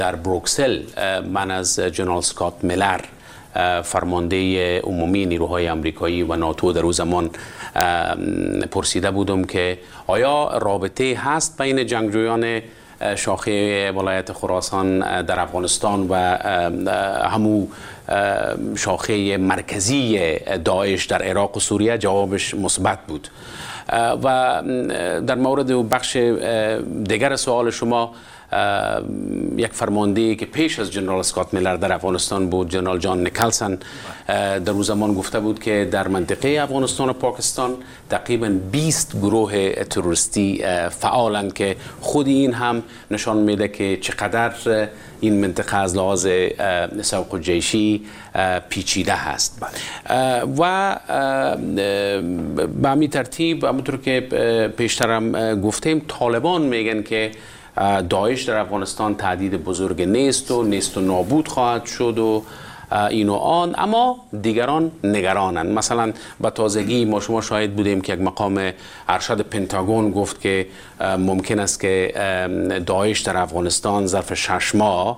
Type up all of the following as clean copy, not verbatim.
در بروکسل من از جنرال اسکات میلر فرمانده عمومی نیروهای آمریکایی و ناتو در اون زمان پرسیده بودم که آیا رابطه هست بین جنگجویان شاخه ولایت خراسان در افغانستان و همو شاخه مرکزی داعش در عراق و سوریه؟ جوابش مثبت بود. و در مورد بخش دیگر سوال شما، یک فرمانده که پیش از جنرال اسکات میلر در افغانستان بود، جنرال جان نیکلسن، در اون زمان گفته بود که در منطقه افغانستان و پاکستان تقریبا 20 گروه تروریستی فعالند که خود این هم نشان میده که چقدر این منطقه از لحاظ سوق جیشی پیچیده هست. و به همین ترتیب همونطور که پیشترم گفتیم، طالبان میگن که داعش در افغانستان تهدید بزرگ نیست و نابود خواهد شد و این و آن، اما دیگران نگرانند. مثلا به تازگی ما شما شاهد بودیم که یک مقام ارشد پنتاگون گفت که ممکن است که داعش در افغانستان ظرف 6 ماه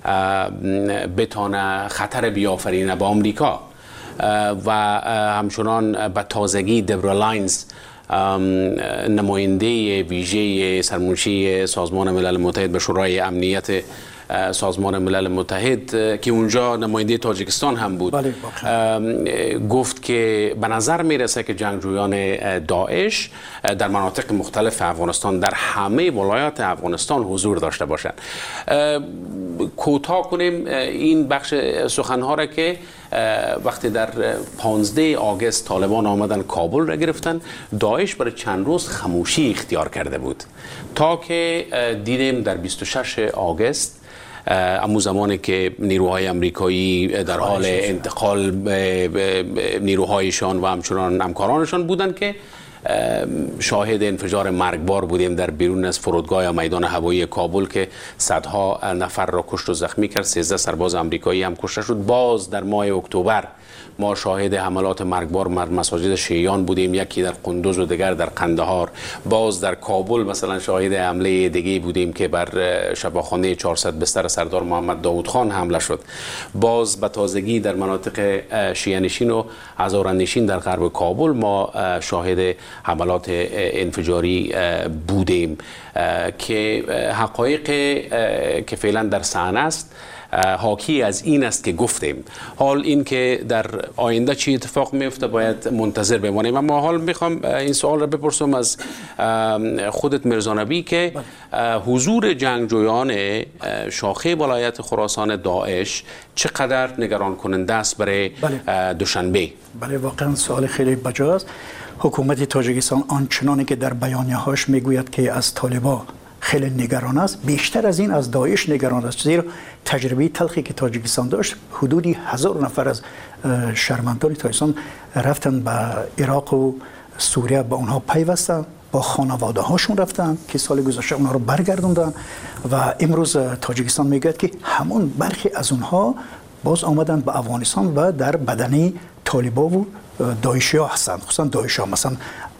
بتونه خطر بیافرینه به آمریکا. و همچنان به تازگی دبرا لاینز، نماینده ویژه سرمنشی سازمان ملل متحد به شورای امنیت سازمان ملل متحد که اونجا نماینده تاجیکستان هم بود، گفت که به نظر میرسه که جنگجویان داعش در مناطق مختلف افغانستان، در همه ولایات افغانستان حضور داشته باشند. کوتاه کنیم این بخش سخنها را که وقتی در 15 آگوست طالبان آمدن کابل را گرفتن، داعش برای چند روز خاموشی اختیار کرده بود تا که دیدیم در 26 آگوست، اما زمانی که نیروهای آمریکایی در حال انتقال به نیروهایشان و همچنان همکارانشان بودند که شاهد انفجار مرگبار بودیم در بیرون از فرودگاه یا میدان هوایی کابل که صدها نفر را کشت و زخمی کرد. 13 سرباز آمریکایی هم کشته شد. باز در ماه اکتبر ما شاهد حملات مرگبار مساجد شیعیان بودیم، یکی در قندوز و دیگر در قندهار. باز در کابل مثلا شاهد حمله دیگه بودیم که بر شفاخانه 400 بستر سردار محمد داود خان حمله شد. باز به تازگی در مناطق شیعه نشین و هزاره نشین در غرب کابل ما شاهد حملات انفجاری بودیم که حقایق که فعلا در صحنه است حاکی از این است که گفتیم. حال این که در آینده چی اتفاق میفته باید منتظر بمانیم. اما حال میخوام این سوال را بپرسم از خودت مرزا نبی که حضور جنگجویان شاخه ولایت خراسان داعش چقدر نگران کننده است برای دوشنبه؟ بله، واقعا سوال خیلی بجاست. حکومت تاجیکستان آنچنانی که در بیانیه‌هاش میگوید که از طالبان خیلی نگران است، بیشتر از این از داعش نگران است، زیرا تجربه تلخی که تاجیکستان داشت، حدودی 1000 نفر از شهروندان تاجیکستان رفتن به عراق و سوریه، با اونها پیوستن، با خانواده هاشون رفتن که سال گذشته اونها رو برگردوندن و امروز تاجیکستان میگه که همون برخی از اونها باز آمدن به افغانستان و در بدنه طالبان و داعشی ها هستند. خصوصا داعشی ها مثلا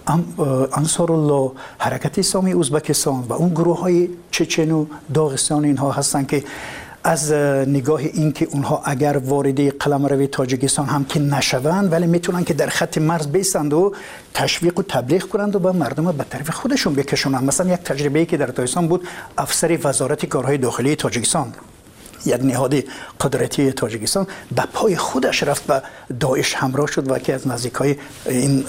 انصار الله، حرکت اسلامی ازبکستان و اون گروه های چچن و داغستان اینها هستند که از نگاه این که اونها اگر وارد قلمرو تاجیکستان هم که نشوند، ولی میتونن که در خط مرز بیستند و تشویق و تبلیغ کنند و به مردم به طرف خودشون بکشونند. مثلا یک تجربه‌ای که در تاجیکستان بود، افسر وزارت کارهای داخلی تاجیکستان، یک نهاد قدرتی تاجیکستان، به پای خودش رفت به داعش همراه شد و که از نزدیکای این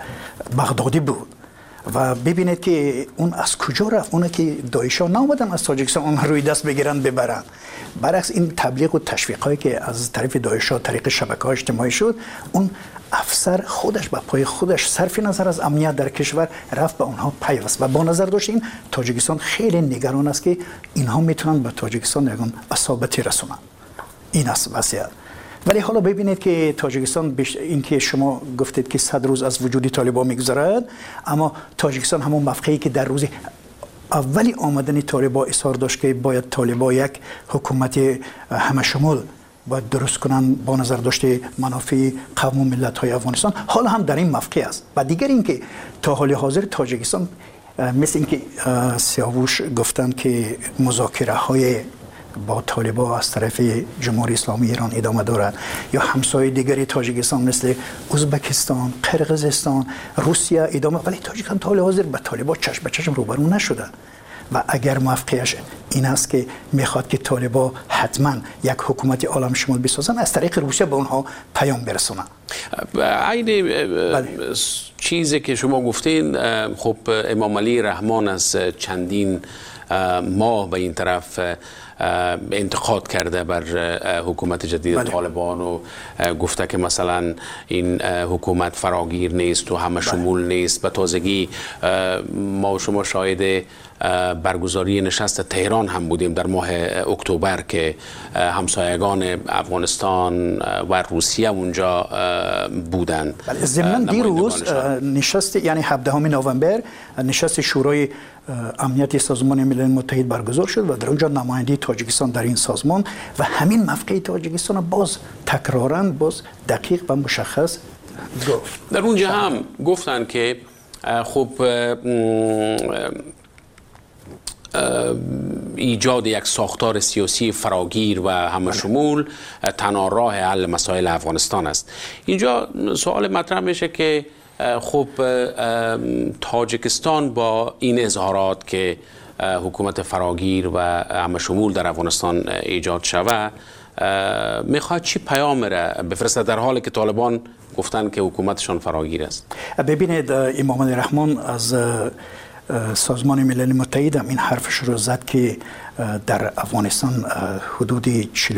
بغدادی بود. و ببینید که اون از کجا رفت. اون که داعش‌ها نامدن از تاجیکستان اون روی دست بگیرن ببرن، برعکس این تبلیغ و تشویق‌هایی که از طرف داعش‌ها طریق شبکه‌های اجتماعی شد، اون افسر خودش به پای خودش صرف نظر از امنیت در کشور رفت به اونها پیوست و با نظر داشت این تاجیکستان خیلی نگران است که اینها میتونن به تاجیکستان یگان اصابتی رسونن. این است وضعیت. ولی حالا ببینید که تاجیکستان این که شما گفتید که 100 روز از وجود طالبان میگذرد، اما تاجیکستان همون موقعی که در روز اولی آمدن طالبان اصرار داشت که باید طالبان یک حکومت همه شمول باید درست کنن با نظر داشته منافع قوم و ملت های افغانستان، حالا هم در این موقع است. و دیگر اینکه تا حال حاضر تاجیکستان مثل اینکه سیاوش گفتن که مذاکره های با طالبان از طرف جمهوری اسلامی ایران ادامه دارد یا همسایه دیگری تاجیکستان مثل ازبکستان، قرقیزستان، روسیه ادامه، ولی تاجیکستان تا حال حاضر به طالبان چشم به چشم روبرو نشده. و اگر موافقش این است که میخواد که طالبان حتما یک حکومت عالم شمول بسازن، از طریق روسیه به اونها پیام برسونن. این چیزی که شما گفتین، خب امام علی رحمان از چندین ماه به این طرف انتقاد کرده بر حکومت جدید طالبان و گفته که مثلا این حکومت فراگیر نیست و همه شمول نیست. به تازگی ما و شما شاهد برگزاری نشست تهران هم بودیم در ماه اکتبر که همسایگان افغانستان و روسیه اونجا بودند. ضمن دیروز نشست، یعنی 17 نوامبر نشست شورای امنیت سازمان ملل متحد برگزار شد و در اونجا نماینده تاجیکستان در این سازمان و همین موقع تاجیکستان باز تکرارن باز دقیق و مشخص گفت. در اونجا هم گفتن که خب ایجاد یک ساختار سیاسی فراگیر و همه شمول تنها راه حل مسائل افغانستان است. اینجا سوال مطرح میشه که خب تاجیکستان با این اظهارات که حکومت فراگیر و همه شمول در افغانستان ایجاد شود میخواد چی پیام بفرسته در حالی که طالبان گفتن که حکومتشان فراگیر است؟ ببینید امام علی رحمان از سازمان ملل متحد هم این حرفش رو زد که در افغانستان حدود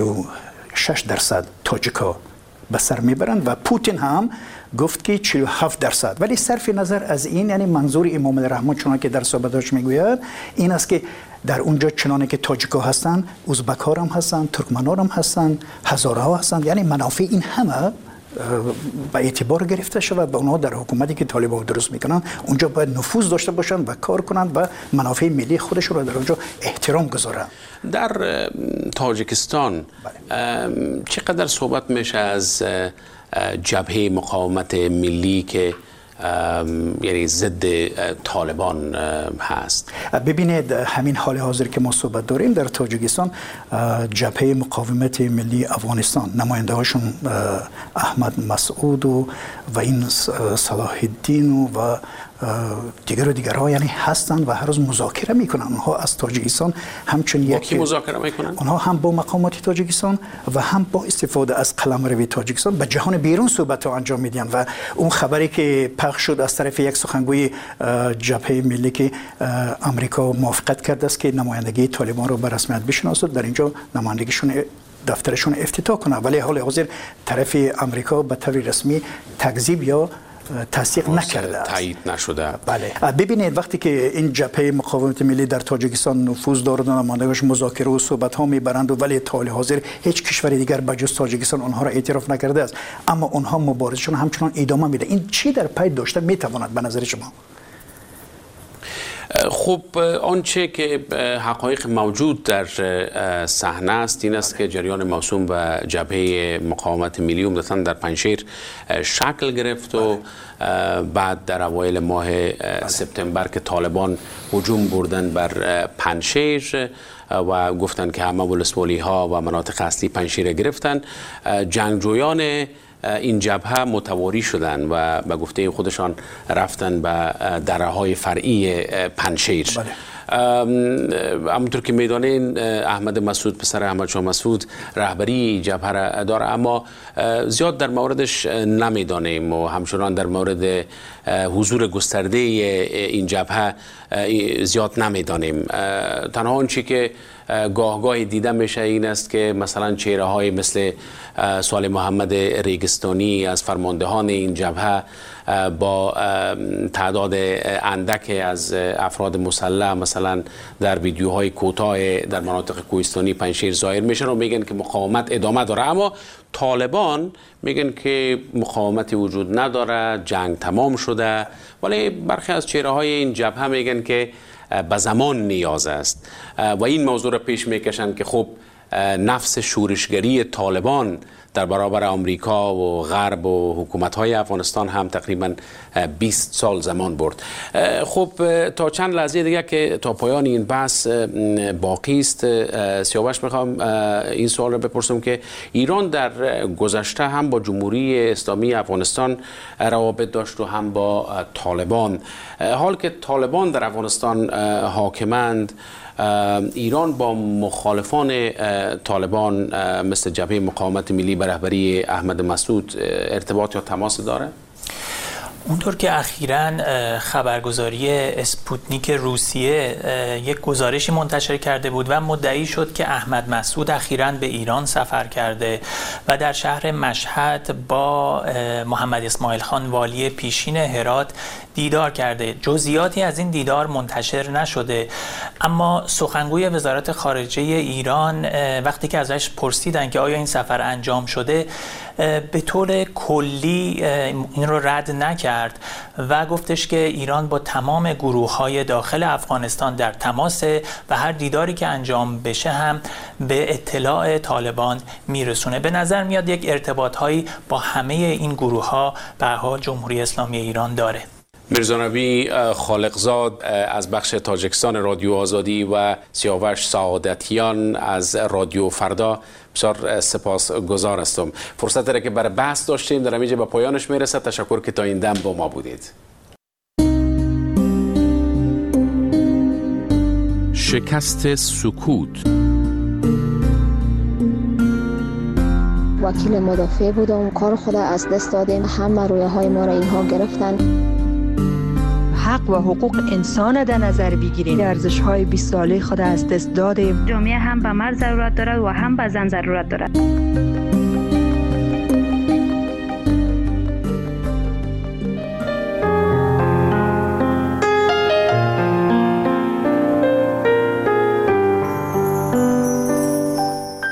46% تاجیکا به سر میبرند و پوتین هم گفت که 47%. ولی صرف نظر از این، یعنی منظور امام علی رحمان چنانکه که در صحبتاش میگوید این است که در اونجا چنانه که تاجیکا هستن، ازبک‌ها هم هستن، ترکمن‌ها هم هستن، هزارها هستن، یعنی منافع این همه به اعتبار گرفته شود و اونها در حکومتی که طالبان درست میکنن اونجا باید نفوذ داشته باشند و کار کنند و منافع ملی خودشون رو در اونجا احترام گذارن. در تاجیکستان چقدر صحبت میشه از جبهه مقاومت ملی که یعنی ضد طالبان هست؟ ببینید همین حال حاضر که ما صحبت داریم در تاجیکستان جبهه مقاومت ملی افغانستان نماینده هاشون احمد مسعود و این صلاح الدین و دیگرها یعنی هستند و هر روز مذاکره میکنن. اونها از تاجیکستان همچنین با کی مذاکره میکنن؟ اونها هم با مقامات تاجیکستان و هم با استفاده از قلمرو تاجیکستان به جهان بیرون صحبت ها انجام میدن و اون خبری که پخش شد از طرف یک سخنگوی جبهه ملی که امریکا موافقت کرده است که نمایندگی طالبان رو به رسمیت بشناسد، در اینجا نمایندگیشون دفترشون افتتاح کنه، ولی حال حاضر طرف امریکا به طور رسمی تکذیب یا تصدیق نکرده است، تایید نشده. بله. ببینید وقتی که این جبهه مقاومت ملی در تاجیکستان نفوذ دارد و نمایندگانش مذاکره و صحبت ها میبرند و ولی تا حال حاضر هیچ کشور دیگر بجز تاجیکستان آنها را اعتراف نکرده است، اما آنها مبارزشون همچنان ادامه میده. این چی در پی داشته میتواند به نظر شما؟ خب آنچه که حقایق موجود در صحنه است این است که جریان موسوم به جبهه مقاومت ملی عمدتاً در پنجشیر شکل گرفت و بعد در اوایل ماه سپتامبر که طالبان هجوم بردن بر پنجشیر و گفتن که همه ولسوالی ها و مناطق اصلی پنجشیر گرفتن، جنگجویان این جبهه متواری شدن و به گفته خودشان رفتن به دره‌های فرعی پنجشیر. همونطور که میدانین احمد مسعود پسر احمد شاه مسعود رهبری جبهه را داره، اما زیاد در موردش نمیدانیم و همچنان در مورد حضور گسترده این جبهه زیاد نمیدانیم. تنها آنچه که گاه دیده میشه این است که مثلا چهره های مثل صالح محمد ریگستانی از فرماندهان این جبهه با تعداد اندک از افراد مسلح مثلا در ویدیوهای کوتاه در مناطق کوهستانی پنجشیر ظاهر میشن و میگن که مقاومت ادامه داره، اما طالبان میگن که مقاومتی وجود نداره، جنگ تمام شده. ولی برخی از چهره های این جبهه میگن که به زمان نیاز است و این موضوع را پیش میکشن که خب نفس شورشگری طالبان در برابر آمریکا و غرب و حکومت‌های افغانستان هم تقریباً 20 سال زمان برد. خب تا چند لحظه دیگه که تا پایان این بحث باقی است، سیاوش میخوام این سوال رو بپرسم که ایران در گذشته هم با جمهوری اسلامی افغانستان روابط داشت و هم با طالبان. حال که طالبان در افغانستان حاکمند، ایران با مخالفان طالبان مثل جبهه مقاومت ملی به رهبری احمد مسعود ارتباط یا تماس داره؟ اونطور که اخیراً خبرگزاری اسپوتنیک روسیه یک گزارشی منتشر کرده بود و مدعی شد که احمد مسعود اخیراً به ایران سفر کرده و در شهر مشهد با محمد اسماعیل خان والی پیشین هرات دیدار کرده. جزئیاتی از این دیدار منتشر نشده، اما سخنگوی وزارت خارجه ایران وقتی که ازش پرسیدن که آیا این سفر انجام شده، به طور کلی این رو رد نکرد و گفتش که ایران با تمام گروه‌های داخل افغانستان در تماسه و هر دیداری که انجام بشه هم به اطلاع طالبان میرسونه. به نظر میاد یک ارتباط‌هایی با همه این گروه‌ها به هر حال جمهوری اسلامی ایران داره. میرزا نبی خالقزاد از بخش تاجیکستان رادیو آزادی و سیاوش سعادتیان از رادیو فردا بسیار سپاسگزار هستم. فرصت را که برای بحث داشتیم در اینجا به پایانش میرسه. تشکر که تا این دم با ما بودید. شکست سکوت. وکیل مدافع بودم، کار خود از دست دادیم، همه رویاهای ما را اینها گرفتن. حق و حقوق انسان در نظر بگیریم، ارزش‌های 20 ساله خود از دست دادیم. جامعه هم به مرد ضرورت دارد و هم به زن ضرورت دارد.